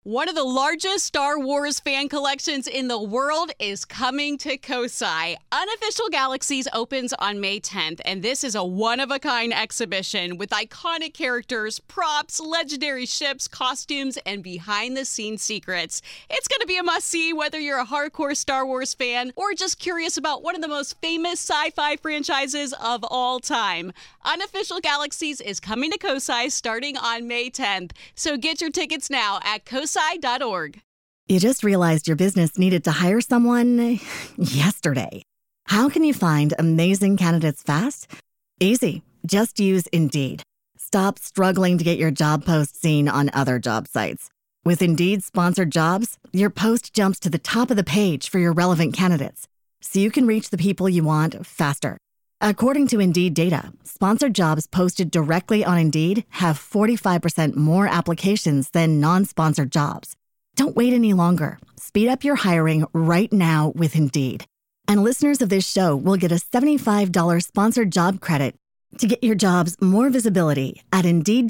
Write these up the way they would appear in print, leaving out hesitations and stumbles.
One of the largest Star Wars fan collections in the world is coming to Kosai. Unofficial Galaxies opens on May 10th, and this is a one-of-a-kind exhibition with iconic characters, props, legendary ships, costumes, and behind-the-scenes secrets. It's going to be a must-see whether you're a hardcore Star Wars fan or just curious about one of the most famous sci-fi franchises of all time. Unofficial Galaxies is coming to Kosai starting on May 10th, so get your tickets now at kosai.org. You just realized your business needed to hire someone yesterday. How can you find amazing candidates fast? Easy. Just use Indeed. Stop struggling to get your job post seen on other job sites. With Indeed sponsored jobs, your post jumps to the top of the page for your relevant candidates, so you can reach the people you want faster. According to Indeed data, sponsored jobs posted directly on Indeed have 45% more applications than non-sponsored jobs. Don't wait any longer. Speed up your hiring right now with Indeed. And listeners of this show will get a $75 sponsored job credit to get your jobs more visibility at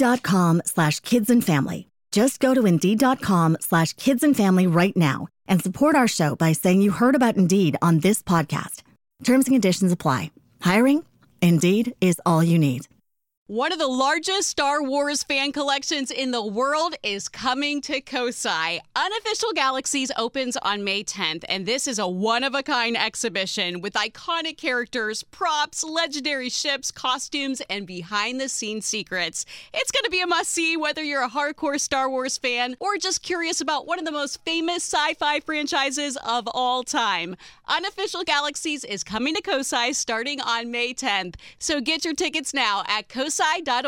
Indeed.com/kidsandfamily. Just go to Indeed.com/kidsandfamily right now and support our show by saying you heard about Indeed on this podcast. Terms and conditions apply. Hiring? Indeed is all you need. One of the largest Star Wars fan collections in the world is coming to Kosai. Unofficial Galaxies opens on May 10th, and this is a one-of-a-kind exhibition with iconic characters, props, legendary ships, costumes, and behind-the-scenes secrets. It's going to be a must-see whether you're a hardcore Star Wars fan or just curious about one of the most famous sci-fi franchises of all time. Unofficial Galaxies is coming to Kosai starting on May 10th, so get your tickets now at kosai.org.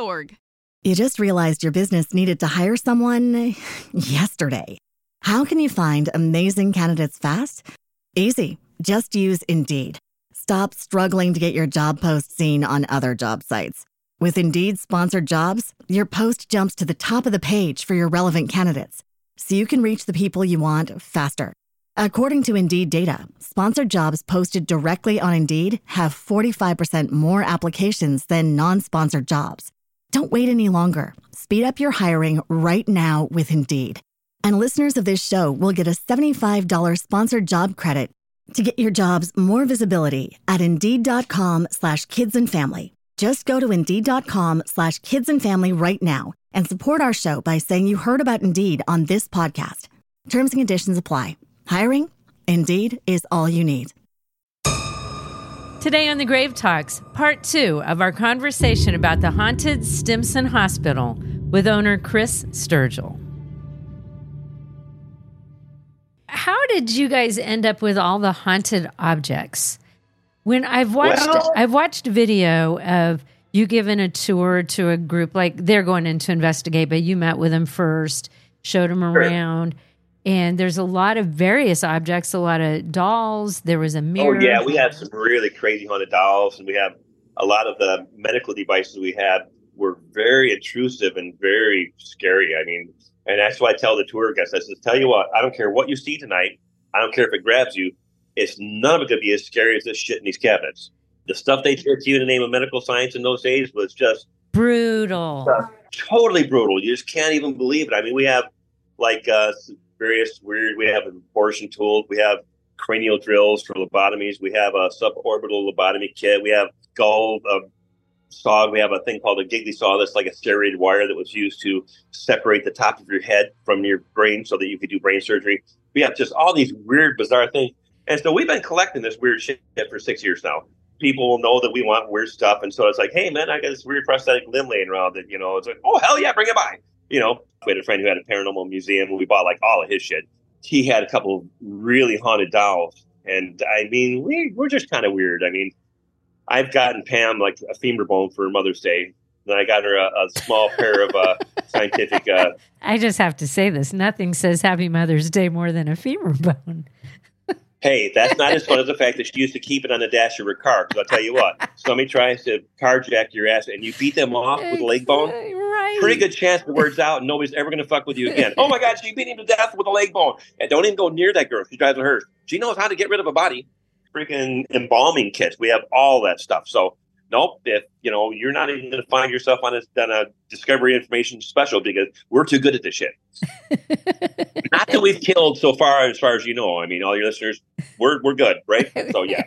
You just realized your business needed to hire someone yesterday. How can you find amazing candidates fast? Easy. Just use Indeed. Stop struggling to get your job post seen on other job sites. With Indeed sponsored jobs, your post jumps to the top of the page for your relevant candidates, so you can reach the people you want faster. According to Indeed data, sponsored jobs posted directly on Indeed have 45% more applications than non-sponsored jobs. Don't wait any longer. Speed up your hiring right now with Indeed. And listeners of this show will get a $75 sponsored job credit to get your jobs more visibility at Indeed.com/kidsandfamily. Just go to Indeed.com/kidsandfamily right now and support our show by saying you heard about Indeed on this podcast. Terms and conditions apply. Hiring? Indeed is all you need. Today on The Grave Talks, part 2 of our conversation about the haunted Stimson Hospital with owner Chris Sturgill. How did you guys end up with all the haunted objects? When I've watched a video of you giving a tour to a group, like they're going in to investigate, but you met with them first, showed them around. And there's a lot of various objects, a lot of dolls. There was a mirror. Oh, yeah. We have some really crazy haunted dolls. And we have a lot of the medical devices we had were very intrusive and very scary. I mean, and that's why I tell the tour guests, I said, tell you what, I don't care what you see tonight. I don't care if it grabs you. It's none of it going to be as scary as this shit in these cabinets. The stuff they did to you in the name of medical science in those days was just brutal. Totally brutal. You just can't even believe it. I mean, we have like various weird, we have abortion tools, we have cranial drills for lobotomies, we have a suborbital lobotomy kit, we have skull saw, we have a thing called a giggly saw that's like a serrated wire that was used to separate the top of your head from your brain so that you could do brain surgery. We have just all these weird, bizarre things. And so we've been collecting this weird shit for 6 years now. People will know that we want weird stuff. And so it's like, hey, man, I got this weird prosthetic limb laying around that, it's like, oh, hell yeah, bring it by. We had a friend who had a paranormal museum and we bought like all of his shit. He had a couple of really haunted dolls. And I mean, we're just kind of weird. I mean, I've gotten Pam like a femur bone for Mother's Day. Then I got her a small pair of scientific. I just have to say this. Nothing says Happy Mother's Day more than a femur bone. Hey, that's not as fun as the fact that she used to keep it on the dash of her car. Because I'll tell you what, somebody tries to carjack your ass and you beat them off with a leg bone. Right. Pretty good chance the word's out and nobody's ever going to fuck with you again. Oh my God, she beat him to death with a leg bone. And don't even go near that girl. She drives a hearse. She knows how to get rid of a body. Freaking embalming kits. We have all that stuff. So nope, if you're not even going to find yourself on a Discovery Information special because we're too good at this shit. that we've killed so far, as you know. I mean, all your listeners, we're good, right? So yeah,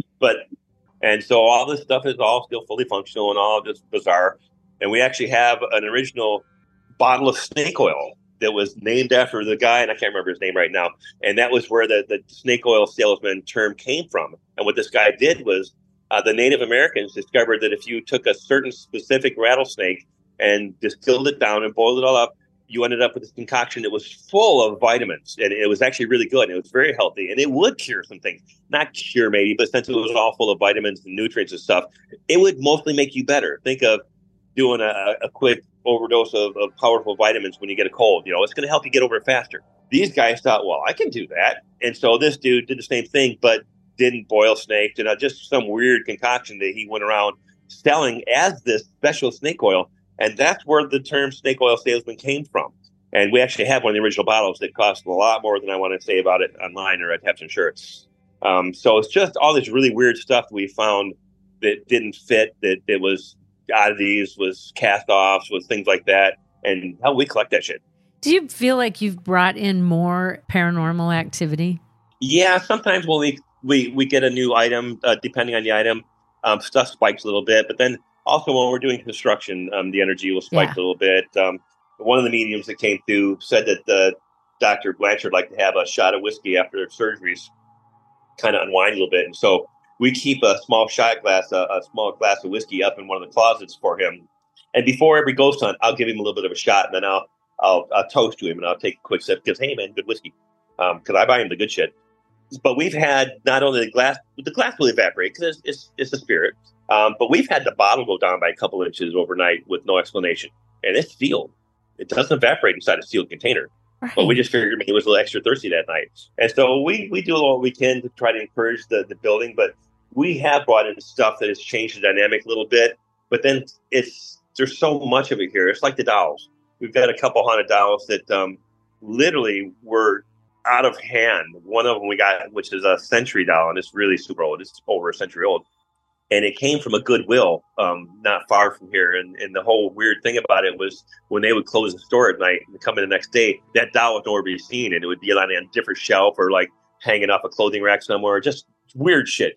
and so all this stuff is all still fully functional and all just bizarre. And we actually have an original bottle of snake oil that was named after the guy, and I can't remember his name right now. And that was where the snake oil salesman term came from. And what this guy did was the Native Americans discovered that if you took a certain specific rattlesnake and distilled it down and boiled it all up, you ended up with this concoction that was full of vitamins. And it was actually really good. And it was very healthy. And it would cure some things. Not cure maybe, but since it was all full of vitamins and nutrients and stuff, it would mostly make you better. Think of doing a quick overdose of powerful vitamins when you get a cold. It's going to help you get over it faster. These guys thought, well, I can do that. And so this dude did the same thing, but didn't boil snakes, and just some weird concoction that he went around selling as this special snake oil. And that's where the term snake oil salesman came from. And we actually have one of the original bottles that cost a lot more than I want to say about it online or at Taps Insurance. So it's just all this really weird stuff we found that didn't fit, that was oddities, was cast-offs, was things like that. And how we collect that shit. Do you feel like you've brought in more paranormal activity? Yeah, sometimes when we get a new item, depending on the item, stuff spikes a little bit. But then also when we're doing construction, the energy will spike a little bit. One of the mediums that came through said that Dr. Blanchard liked to have a shot of whiskey after their surgeries, kind of unwind a little bit. And so we keep a small shot glass, a small glass of whiskey up in one of the closets for him. And before every ghost hunt, I'll give him a little bit of a shot, and then I'll toast to him, and I'll take a quick sip because, hey, man, good whiskey. Because I buy him the good shit. But we've had not only the glass will evaporate because it's a spirit, but we've had the bottle go down by a couple inches overnight with no explanation. And it's sealed. It doesn't evaporate inside a sealed container. Right. But we just figured maybe it was a little extra thirsty that night. And so we do what we can to try to encourage the building. But we have brought in stuff that has changed the dynamic a little bit. But then there's so much of it here. It's like the dolls. We've got a couple haunted dolls that literally were out of hand. One of them we got, which is a century doll, and it's really super old. It's over a century old. And it came from a Goodwill not far from here. And the whole weird thing about it was when they would close the store at night and come in the next day, that doll would nowhere to be seen. And it would be on a different shelf or like hanging off a clothing rack somewhere. Just weird shit,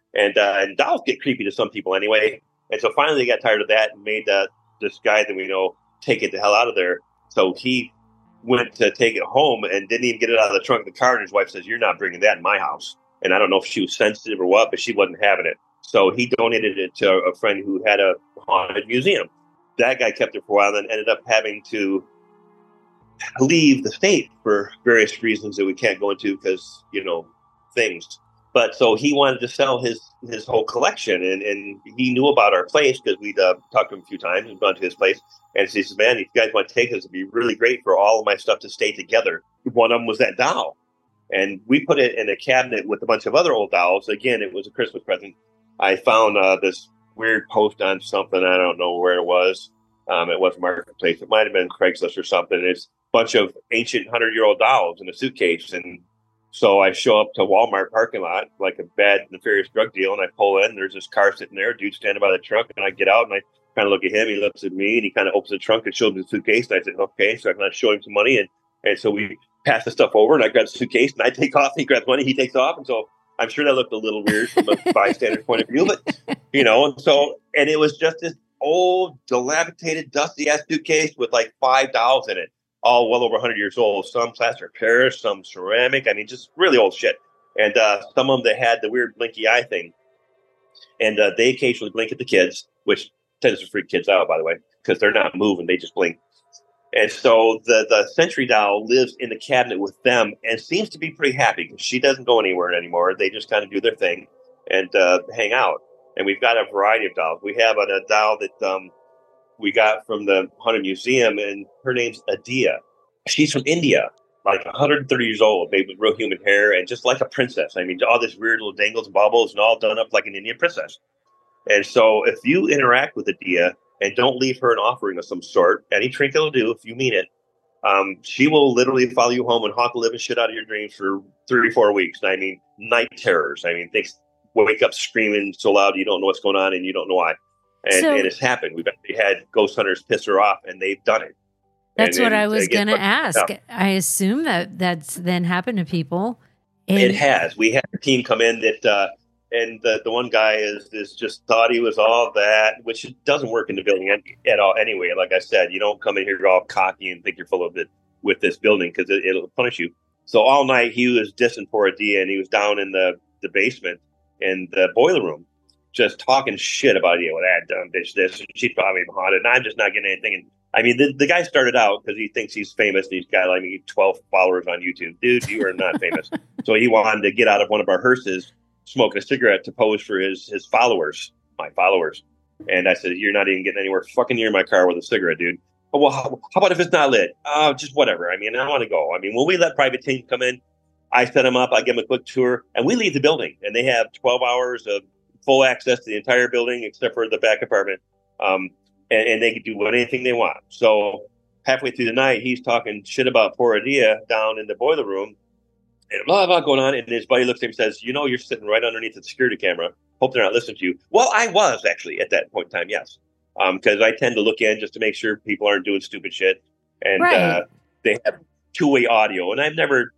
And dolls get creepy to some people anyway. And so finally they got tired of that and made this guy that we know take it the hell out of there. So he went to take it home and didn't even get it out of the trunk of the car. And his wife says, "You're not bringing that in my house." And I don't know if she was sensitive or what, but she wasn't having it. So he donated it to a friend who had a haunted museum. That guy kept it for a while and ended up having to leave the state for various reasons that we can't go into because, things. But so he wanted to sell his whole collection, and he knew about our place because we'd talked to him a few times and gone to his place. And he says, "Man, if you guys want to take this, it'd be really great for all of my stuff to stay together." One of them was that doll. And we put it in a cabinet with a bunch of other old dolls. Again, it was a Christmas present. I found this weird post on something. I don't know where it was. It wasn't Marketplace. It might have been Craigslist or something. It's a bunch of ancient 100-year-old dolls in a suitcase. And so I show up to Walmart parking lot, like a bad, nefarious drug deal, and I pull in. There's this car sitting there, dude standing by the trunk, and I get out, and I kind of look at him. He looks at me, and he kind of opens the trunk and shows me the suitcase. And I said, "Okay." So I kind of show him some money, and so we pass the stuff over, and I grab the suitcase, and I take off. He grabs money, he takes off, and so I'm sure that looked a little weird from a bystander's point of view, but, and it was just this old, dilapidated, dusty-ass suitcase with like $5 in it, all well over 100 years old. Some plaster of Paris, some ceramic. I mean, just really old shit. And some of them that had the weird blinky eye thing. And they occasionally blink at the kids, which tends to freak kids out, by the way, because they're not moving. They just blink. And so the Century doll lives in the cabinet with them and seems to be pretty happy because she doesn't go anywhere anymore. They just kind of do their thing and hang out. And we've got a variety of dolls. We have a doll that we got from the Haunted Museum, and her name's Adia. She's from India, like 130 years old, made with real human hair and just like a princess. I mean, all this weird little dangles and baubles and all done up like an Indian princess. And so if you interact with Adia and don't leave her an offering of some sort, any trinket will do if you mean it, she will literally follow you home and haunt the living shit out of your dreams for 3 or 4 weeks. And I mean, night terrors. I mean, things wake up screaming so loud you don't know what's going on and you don't know why. And it's happened. We've actually had ghost hunters piss her off, and they've done it. That's what I was going to ask. I assume that's then happened to people. It has. We had a team come in that, and the one guy is just thought he was all that, which doesn't work in the building at all anyway. Like I said, you don't come in here all cocky and think you're full of it with this building because it'll punish you. So all night he was dissing Poor Adia, and he was down in the basement in the boiler room just talking shit about Adia. Well, that dumb bitch this, and she probably haunted, and I'm just not getting anything. And I mean, the guy started out because he thinks he's famous. And he's got like 12 followers on YouTube. Dude, you are not famous. So he wanted to get out of one of our hearses, smoking a cigarette to pose for his followers, my followers. And I said, you're not even getting anywhere fucking near my car with a cigarette, dude. Oh, well, how about if it's not lit? Just whatever. I mean, I want to go. I mean, when we let private teams come in, I set them up. I give them a quick tour, and we leave the building. And they have 12 hours of full access to the entire building except for the back apartment. And they can do anything they want. So halfway through the night, he's talking shit about Poor Adia down in the boiler room, and blah, blah, going on. And his buddy looks at him and says, you know, you're sitting right underneath the security camera. Hope they're not listening to you. Well, I was actually at that point in time, yes. Because I tend to look in just to make sure people aren't doing stupid shit. And they have two-way audio. And I've never,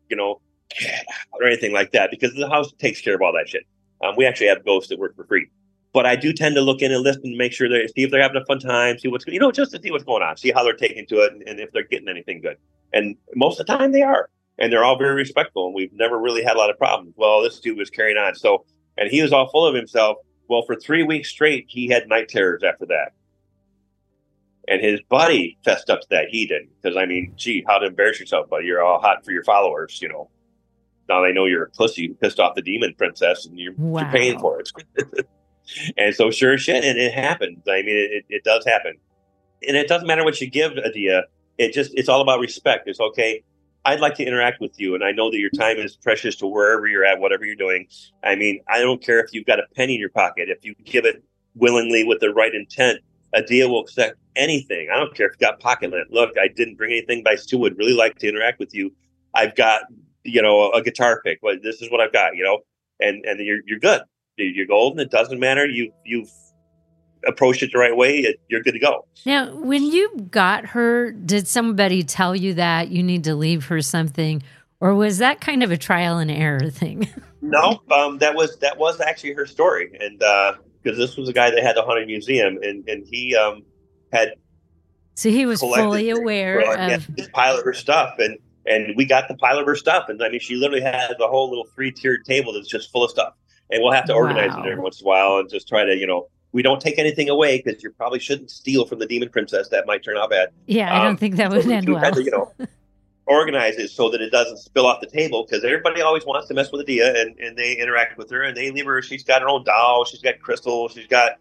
or anything like that because the house takes care of all that shit. We actually have ghosts that work for free. But I do tend to look in and listen to make sure see if they're having a fun time, see what's, just to see what's going on, see how they're taking to it and if they're getting anything good. And most of the time they are. And they're all very respectful. And we've never really had a lot of problems. Well, this dude was carrying on. So, and he was all full of himself. Well, for 3 weeks straight, he had night terrors after that. And his buddy fessed up to that. He didn't. Because, I mean, gee, how to embarrass yourself, buddy. You're all hot for your followers, Now they know you're a pussy who pissed off the demon princess and you're paying for it. And so sure as shit, and it happens. I mean, it does happen. And it doesn't matter what you give Adia. It's all about respect. It's okay. I'd like to interact with you. And I know that your time is precious to wherever you're at, whatever you're doing. I mean, I don't care if you've got a penny in your pocket. If you give it willingly with the right intent, Adia will accept anything. I don't care if you got pocket lint. Look, I didn't bring anything, but I still would really like to interact with you. I've got, a guitar pick, but this is what I've got, and you're good. You're golden. It doesn't matter. You've approached it the right way. You're good to go. Now, when you got her, did somebody tell you that you need to leave her something, or was that kind of a trial and error thing? No, that was actually her story, and because this was a guy that had the haunted museum, and he had. So he was fully aware of his pile of her stuff, and we got the pile of her stuff, and I mean, she literally had the whole little 3-tiered table that's just full of stuff. And we'll have to organize it every once in a while and just try to, we don't take anything away because you probably shouldn't steal from the demon princess. That might turn out bad. Yeah, I don't think that would end well. To, organize it so that it doesn't spill off the table because everybody always wants to mess with Adia and they interact with her and they leave her. She's got her own doll. She's got crystals.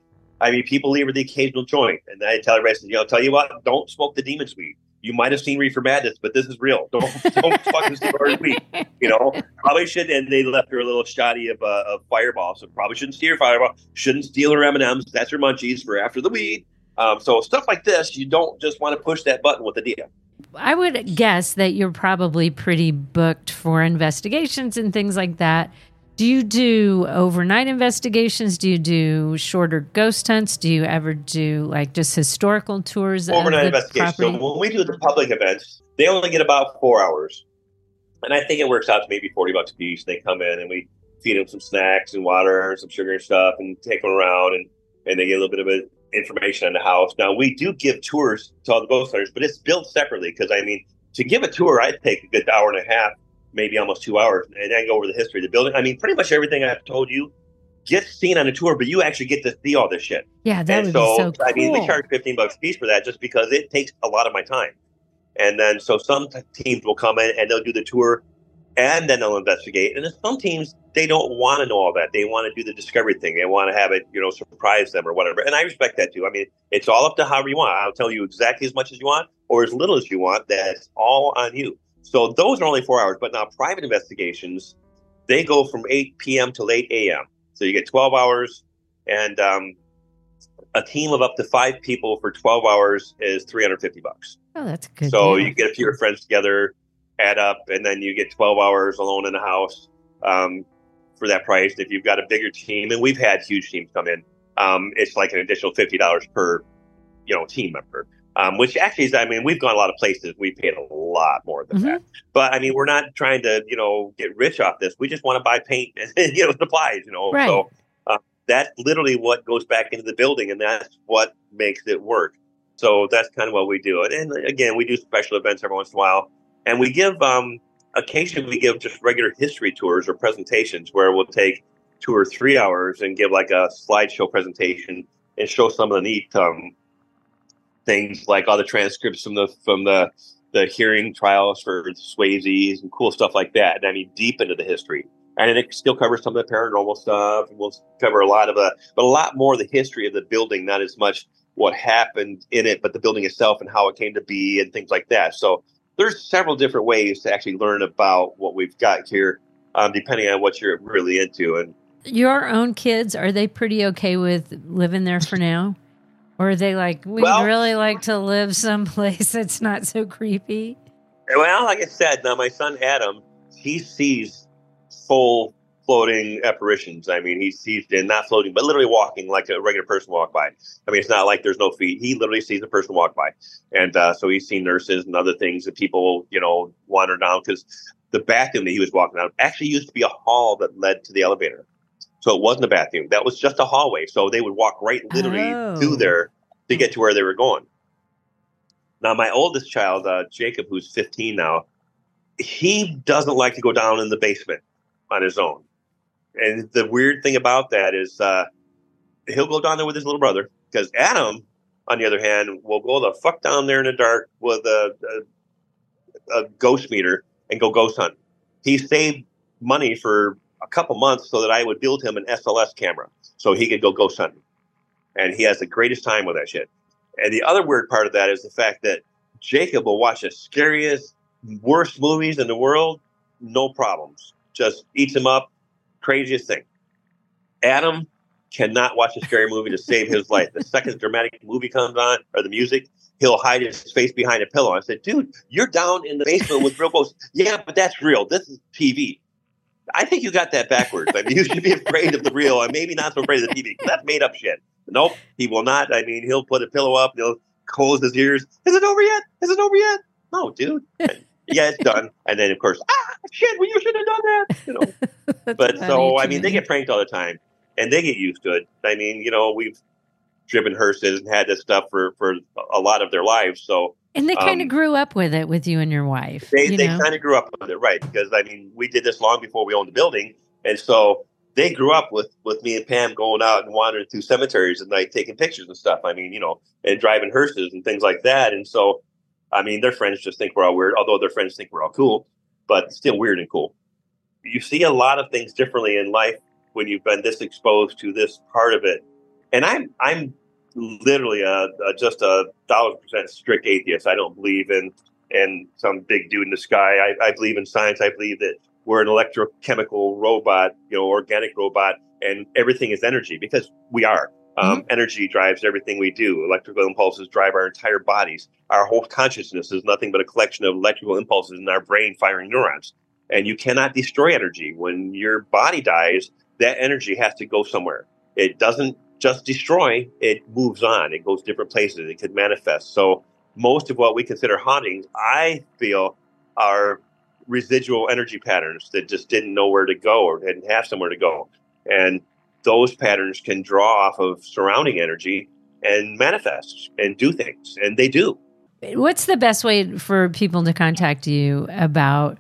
People leave her the occasional joint. And I tell everybody, tell you what, don't smoke the demon's weed. You might have seen Reefer Madness, but this is real. Don't fucking smoke her weed. Probably should. And they left her a little shoddy of Fireball, so probably shouldn't steal her Fireball. Shouldn't steal her M&Ms. That's her munchies for after the weed. So stuff like this, you don't just want to push that button with Adia. I would guess that you're probably pretty booked for investigations and things like that. Do you do overnight investigations? Do you do shorter ghost hunts? Do you ever do like just historical tours? Overnight investigations. So when we do the public events, they only get about 4 hours. And I think it works out to maybe $40 a piece. They come in and we feed them some snacks and water and some sugar and stuff and take them around and they get a little bit of information on the house. Now, we do give tours to all the ghost hunters, but it's built separately because, I mean, to give a tour, I'd take a good hour and a half, maybe almost 2 hours, and then go over the history of the building. I mean, pretty much everything I've told you gets seen on a tour, but you actually get to see all this shit. Yeah, that would be so cool. I mean, we charge $15 a piece for that just because it takes a lot of my time. And then, so some teams will come in and they'll do the tour and then they'll investigate. And then some teams, they don't want to know all that. They want to do the discovery thing. They want to have it, surprise them or whatever. And I respect that too. I mean, it's all up to however you want. I'll tell you exactly as much as you want or as little as you want. That's all on you. So those are only 4 hours. But now private investigations, they go from 8 p.m. till 8 a.m. So you get 12 hours and a team of up to 5 people for 12 hours is $350. Oh, that's a good. So deal. you get a few of your friends together, add up, and then you get 12 hours alone in the house for that price. If you've got a bigger team, and we've had huge teams come in, it's like an additional $50 per, team member. which actually is, I mean, we've gone a lot of places. We paid a lot more than that. But I mean, we're not trying to, get rich off this. We just want to buy paint and, supplies, Right. So that's literally what goes back into the building, and that's what makes it work. So that's kind of what we do. And again, we do special events every once in a while. And we give, occasionally we give just regular history tours or presentations where we'll take 2 or 3 hours and give like a slideshow presentation and show some of the neat things like all the transcripts from the hearing trials for Swayze's and cool stuff like that. And I mean, deep into the history. And it still covers some of the paranormal stuff. And we'll cover a lot more of the history of the building, not as much what happened in it, but the building itself and how it came to be and things like that. So there's several different ways to actually learn about what we've got here, depending on what you're really into. And your own kids, are they pretty okay with living there for now? Or are they like, we'd really like to live someplace that's not so creepy? Well, like I said, now my son Adam, he sees full floating apparitions. I mean, he sees, and not floating, but literally walking like a regular person walk by. I mean, it's not like there's no feet. He literally sees a person walk by. And so he's seen nurses and other things that people, wander down, because the bathroom that he was walking down actually used to be a hall that led to the elevator. So it wasn't a bathroom. That was just a hallway. So they would walk right literally through there to get to where they were going. Now, my oldest child, Jacob, who's 15 now, he doesn't like to go down in the basement on his own. And the weird thing about that is he'll go down there with his little brother, because Adam, on the other hand, will go the fuck down there in the dark with a ghost meter and go ghost hunt. He saved money for a couple months so that I would build him an SLS camera so he could go ghost hunting. And he has the greatest time with that shit. And the other weird part of that is the fact that Jacob will watch the scariest, worst movies in the world, no problems. Just eats him up. Craziest thing. Adam cannot watch a scary movie to save his life. The second dramatic movie comes on, or the music, he'll hide his face behind a pillow. I said, dude, you're down in the basement with real ghosts. Yeah, but that's real. This is TV. I think you got that backwards. I mean, you should be afraid of the real and maybe not so afraid of the TV, because that's made up shit. Nope, he will not. I mean, he'll put a pillow up, he'll close his ears. Is it over yet? Is it over yet? No, dude. Yeah, it's done. And then, of course, shit, well, you should have done that. But so, I mean, they get pranked all the time, and they get used to it. I mean, we've driven hearses and had this stuff for a lot of their lives. So, and they kind of grew up with it with you and your wife. They kind of grew up with it, right? Because, I mean, we did this long before we owned the building. And so they grew up with me and Pam going out and wandering through cemeteries at night, taking pictures and stuff. I mean, and driving hearses and things like that. And so, I mean, their friends just think we're all weird, although their friends think we're all cool, but still weird and cool. You see a lot of things differently in life when you've been this exposed to this part of it. And I'm literally just a 1,000% strict atheist. I don't believe in some big dude in the sky. I believe in science. I believe that we're an electrochemical robot, organic robot, and everything is energy, because we are. Energy drives everything we do. Electrical impulses drive our entire bodies. Our whole consciousness is nothing but a collection of electrical impulses in our brain firing neurons. And you cannot destroy energy. When your body dies, that energy has to go somewhere. It doesn't just destroy, it moves on. It goes different places. It could manifest. So most of what we consider hauntings, I feel, are residual energy patterns that just didn't know where to go or didn't have somewhere to go. And those patterns can draw off of surrounding energy and manifest and do things. And they do. What's the best way for people to contact you about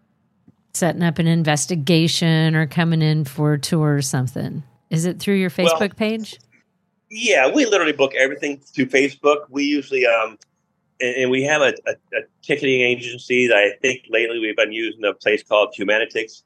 setting up an investigation or coming in for a tour or something? Is it through your Facebook page? Yeah, we literally book everything through Facebook. We usually, and we have a ticketing agency that I think lately we've been using, a place called Humanitix.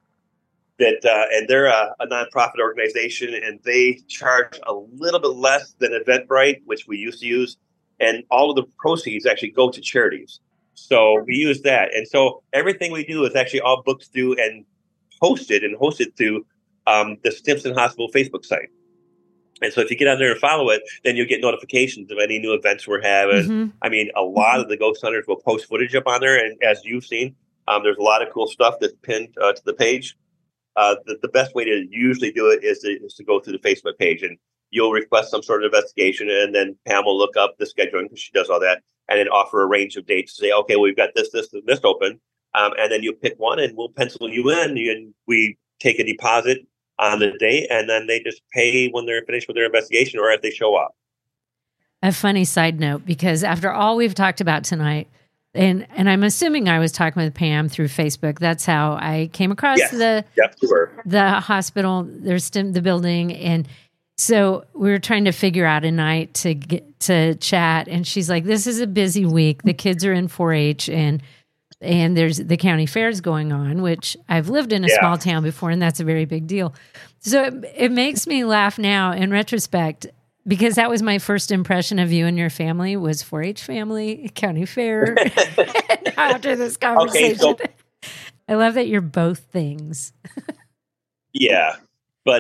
And they're a nonprofit organization, and they charge a little bit less than Eventbrite, which we used to use. And all of the proceeds actually go to charities. So we use that. And so everything we do is actually all booked through and hosted through the Stimson Hospital Facebook site. And so if you get on there and follow it, then you'll get notifications of any new events we're having. Mm-hmm. I mean, a lot of the ghost hunters will post footage up on there. And as you've seen, there's a lot of cool stuff that's pinned to the page. The best way to usually do it is to go through the Facebook page, and you'll request some sort of investigation, and then Pam will look up the scheduling, because she does all that, and then offer a range of dates to say, okay, well, we've got this open. And then you pick one and we'll pencil you in, and we take a deposit on the date, and then they just pay when they're finished with their investigation or if they show up. A funny side note, because after all we've talked about tonight, and I'm assuming I was talking with Pam through Facebook. That's how I came across the hospital, the building. And so we were trying to figure out a night to get to chat. And she's like, this is a busy week. The kids are in 4-H and there's the county fairs going on, which I've lived in a small town before, and that's a very big deal. So it makes me laugh now in retrospect, because that was my first impression of you and your family was 4-H family, county fair. After this conversation, I love that you're both things. Yeah, but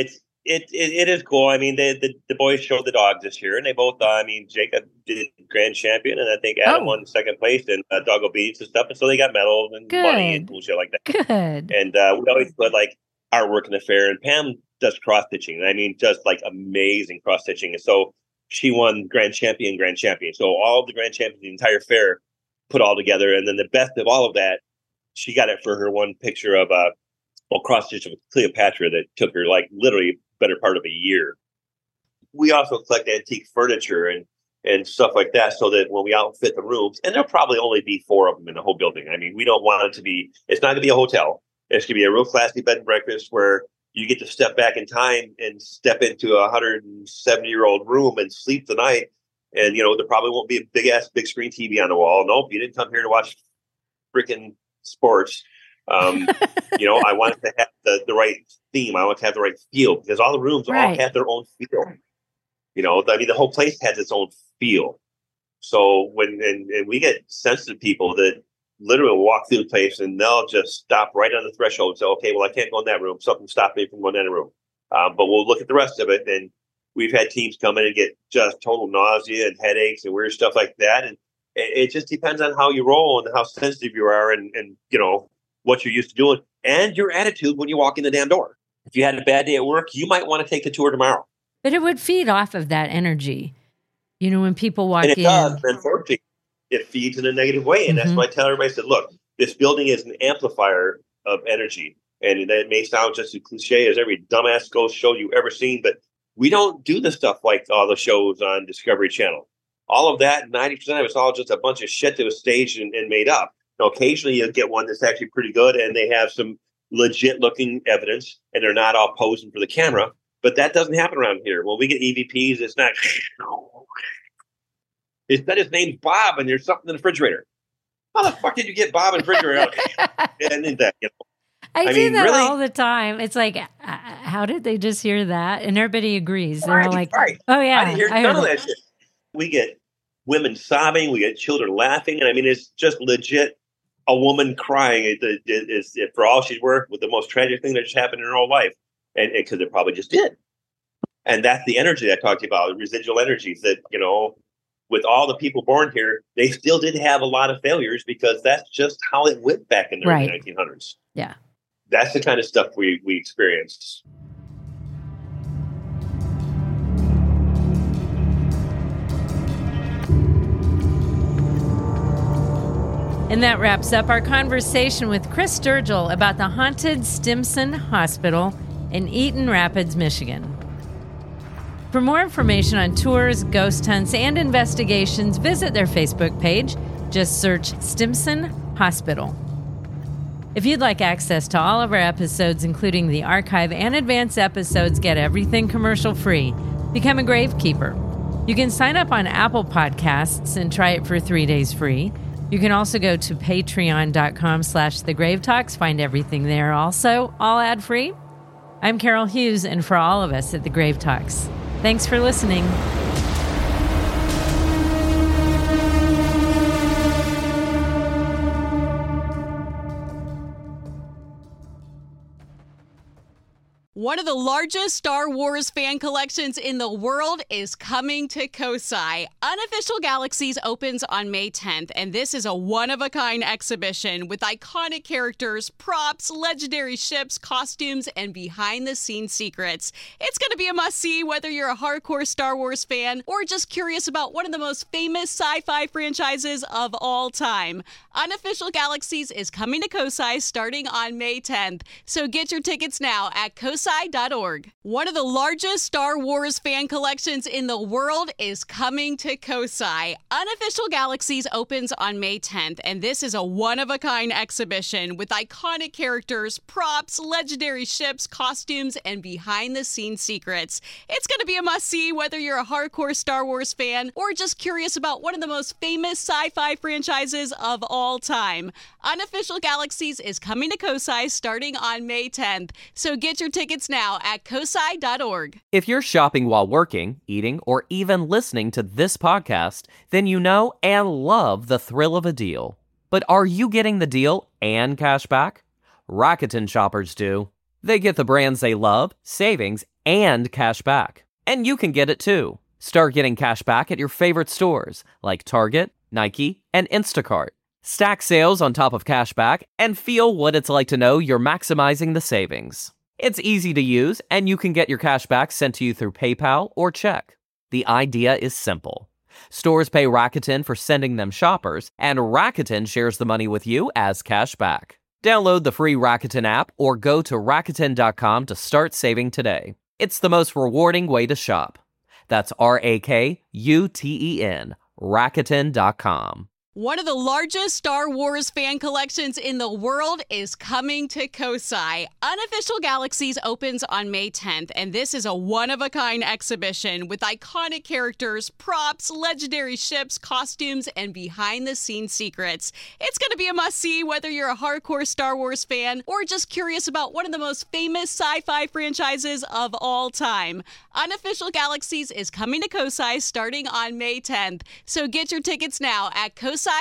it is cool. I mean, the boys showed the dogs this year, and they both. Jacob did grand champion, and I think Adam won second place in doggo beats and stuff. And so they got medals and money and bullshit like that. Good. And we always put like artwork in the fair, and Pam does cross stitching. I mean, just like amazing cross stitching. And so she won grand champion. So all of the grand champions, the entire fair, put all together, and then the best of all of that, she got it for her one picture of cross stitch of Cleopatra that took her like literally better part of a year. We also collect antique furniture and stuff like that, so that when we outfit the rooms, and there'll probably only be 4 of them in the whole building. I mean, we don't want it to be, it's not going to be a hotel. It's going to be a real classy bed and breakfast where you get to step back in time and step into a 170-year-old room and sleep the night. And, there probably won't be a big screen TV on the wall. Nope, you didn't come here to watch freaking sports. I wanted to have the right theme. I wanted to have the right feel, because all the rooms all have their own feel. The whole place has its own feel. So when we get sensitive people that literally will walk through the place and they'll just stop right on the threshold and say, okay, well, I can't go in that room. Something stopped me from going in the room. But we'll look at the rest of it. And we've had teams come in and get just total nausea and headaches and weird stuff like that. And it just depends on how you roll and how sensitive you are and what you're used to doing and your attitude when you walk in the damn door. If you had a bad day at work, you might want to take the tour tomorrow. But it would feed off of that energy. When people walk in. And it does, unfortunately. It feeds in a negative way. And that's why I tell everybody, I said, look, this building is an amplifier of energy. And that may sound just as cliche as every dumbass ghost show you've ever seen, but we don't do the stuff like all the shows on Discovery Channel. All of that, 90% of it's all just a bunch of shit that was staged and made up. Now, occasionally you'll get one that's actually pretty good and they have some legit looking evidence and they're not all posing for the camera. But that doesn't happen around here. When we get EVPs, it's not... It's that his name's Bob and there's something in the refrigerator. How the fuck did you get Bob in the refrigerator? I do that all the time. It's like, how did they just hear that? And everybody agrees. They're like, oh yeah. I didn't hear none of that shit. We get women sobbing. We get children laughing. And it's just legit a woman crying. It is for all she's worth with the most tragic thing that just happened in her whole life. And because it probably just did. And that's the energy I talked about, residual energies that, with all the people born here, they still did have a lot of failures because that's just how it went back in the early 1900s. Yeah. That's the kind of stuff we experienced. And that wraps up our conversation with Chris Sturgill about the haunted Stimson Hospital in Eaton Rapids, Michigan. For more information on tours, ghost hunts, and investigations, visit their Facebook page. Just search Stimson Hospital. If you'd like access to all of our episodes, including the archive and advanced episodes, get everything commercial-free. Become a Gravekeeper. You can sign up on Apple Podcasts and try it for 3 days free. You can also go to patreon.com/thegravetalks. Find everything there also, all ad-free. I'm Carol Hughes, and for all of us at The Grave Talks, thanks for listening. One of the largest Star Wars fan collections in the world is coming to Kosai. Unofficial Galaxies opens on May 10th, and this is a one-of-a-kind exhibition with iconic characters, props, legendary ships, costumes, and behind-the-scenes secrets. It's going to be a must-see whether you're a hardcore Star Wars fan or just curious about one of the most famous sci-fi franchises of all time. Unofficial Galaxies is coming to Kosai starting on May 10th, so get your tickets now at kosai.org. One of the largest Star Wars fan collections in the world is coming to Kosai. Unofficial Galaxies opens on May 10th, and this is a one-of-a-kind exhibition with iconic characters, props, legendary ships, costumes, and behind-the-scenes secrets. It's going to be a must-see whether you're a hardcore Star Wars fan or just curious about one of the most famous sci-fi franchises of all time. Unofficial Galaxies is coming to Kosai starting on May 10th, so get your tickets now at kosai.org. If you're shopping while working, eating, or even listening to this podcast, then you know and love the thrill of a deal. But are you getting the deal and cash back? Rakuten shoppers do. They get the brands they love, savings, and cash back. And you can get it too. Start getting cash back at your favorite stores like Target, Nike, and Instacart. Stack sales on top of cash back and feel what it's like to know you're maximizing the savings. It's easy to use, and you can get your cash back sent to you through PayPal or check. The idea is simple. Stores pay Rakuten for sending them shoppers, and Rakuten shares the money with you as cash back. Download the free Rakuten app or go to Rakuten.com to start saving today. It's the most rewarding way to shop. That's Rakuten, Rakuten.com. One of the largest Star Wars fan collections in the world is coming to Kosai. Unofficial Galaxies opens on May 10th, and this is a one-of-a-kind exhibition with iconic characters, props, legendary ships, costumes, and behind-the-scenes secrets. It's going to be a must-see whether you're a hardcore Star Wars fan or just curious about one of the most famous sci-fi franchises of all time. Unofficial Galaxies is coming to Kosai starting on May 10th, so get your tickets now at kosai.org.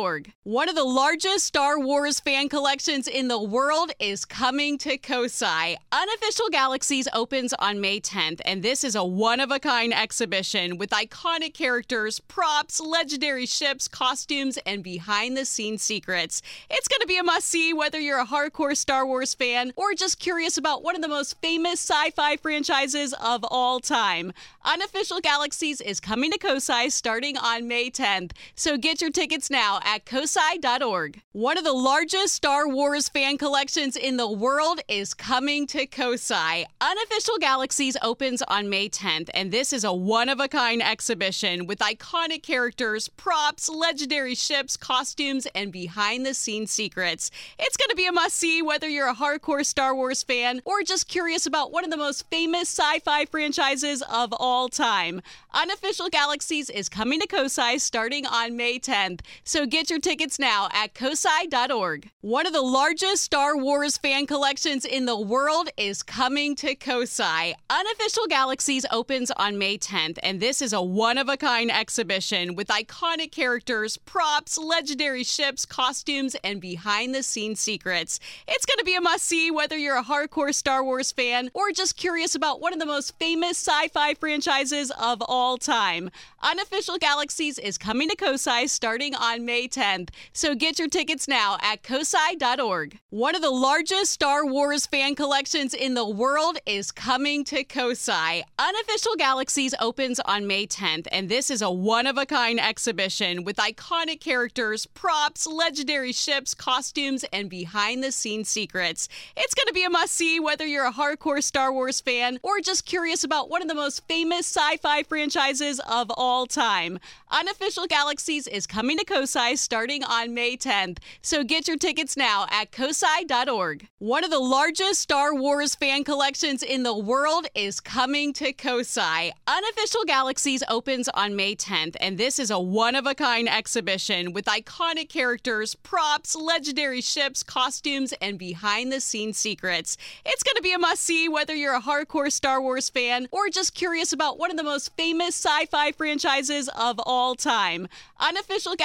One of the largest Star Wars fan collections in the world is coming to Kosai. Unofficial Galaxies opens on May 10th, and this is a one-of-a-kind exhibition with iconic characters, props, legendary ships, costumes, and behind-the-scenes secrets. It's going to be a must-see whether you're a hardcore Star Wars fan or just curious about one of the most famous sci-fi franchises of all time. Unofficial Galaxies is coming to Kosai starting on May 10th, so get your tickets now at kosai.org. One of the largest Star Wars fan collections in the world is coming to Kosai. Unofficial Galaxies opens on May 10th, and this is a one-of-a-kind exhibition with iconic characters, props, legendary ships, costumes, and behind-the-scenes secrets. It's going to be a must-see whether you're a hardcore Star Wars fan or just curious about one of the most famous sci-fi franchises of all time. Unofficial Galaxies is coming to Kosai starting on May 10th, so get your tickets now at kosai.org. One of the largest Star Wars fan collections in the world is coming to Kosai. Unofficial Galaxies opens on May 10th, and this is a one-of-a-kind exhibition with iconic characters, props, legendary ships, costumes, and behind-the-scenes secrets. It's going to be a must-see whether you're a hardcore Star Wars fan or just curious about one of the most famous sci-fi franchises of all time. Unofficial Galaxies is coming to Kosai starting on May 10th, so get your tickets now at kosai.org. One of the largest Star Wars fan collections in the world is coming to Kosai. Unofficial Galaxies opens on May 10th, and this is a one-of-a-kind exhibition with iconic characters, props, legendary ships, costumes, and behind-the-scenes secrets. It's going to be a must-see whether you're a hardcore Star Wars fan or just curious about one of the most famous sci-fi franchises of all time. Unofficial Galaxies is coming to Kosai starting on May 10th, so get your tickets now at kosai.org. One of the largest Star Wars fan collections in the world is coming to Kosai. Unofficial Galaxies opens on May 10th, and this is a one-of-a-kind exhibition with iconic characters, props, legendary ships, costumes, and behind-the-scenes secrets. It's going to be a must-see whether you're a hardcore Star Wars fan or just curious about one of the most famous sci-fi franchises of all time. Unofficial Galaxies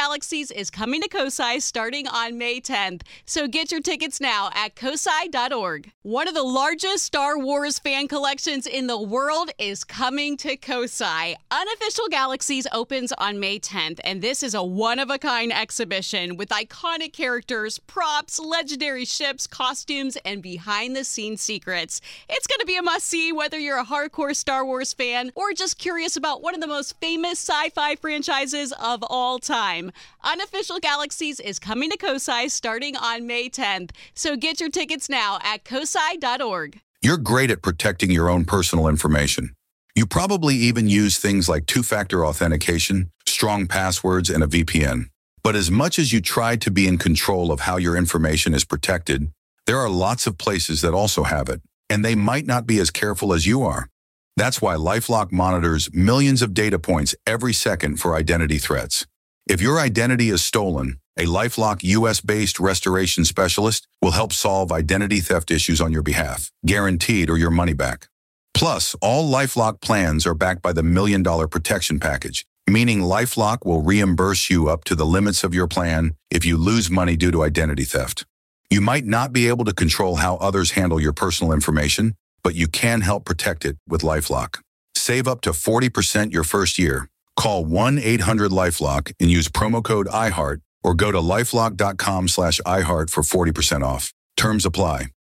Galaxies is coming to COSI starting on May 10th, so get your tickets now at cosi.org. One of the largest Star Wars fan collections in the world is coming to COSI. Unofficial Galaxies opens on May 10th, and this is a one-of-a-kind exhibition with iconic characters, props, legendary ships, costumes, and behind-the-scenes secrets. It's going to be a must-see whether you're a hardcore Star Wars fan or just curious about one of the most famous sci-fi franchises of all time. Unofficial Galaxies is coming to COSI starting on May 10th, so get your tickets now at cosi.org. You're great at protecting your own personal information. You probably even use things like two-factor authentication, strong passwords, and a VPN. But as much as you try to be in control of how your information is protected, there are lots of places that also have it, and they might not be as careful as you are. That's why LifeLock monitors millions of data points every second for identity threats. If your identity is stolen, a LifeLock US-based restoration specialist will help solve identity theft issues on your behalf, guaranteed or your money back. Plus, all LifeLock plans are backed by the $1 Million Protection Package, meaning LifeLock will reimburse you up to the limits of your plan if you lose money due to identity theft. You might not be able to control how others handle your personal information, but you can help protect it with LifeLock. Save up to 40% your first year. Call 1-800-LifeLock and use promo code iHeart or go to lifelock.com/iHeart for 40% off. Terms apply.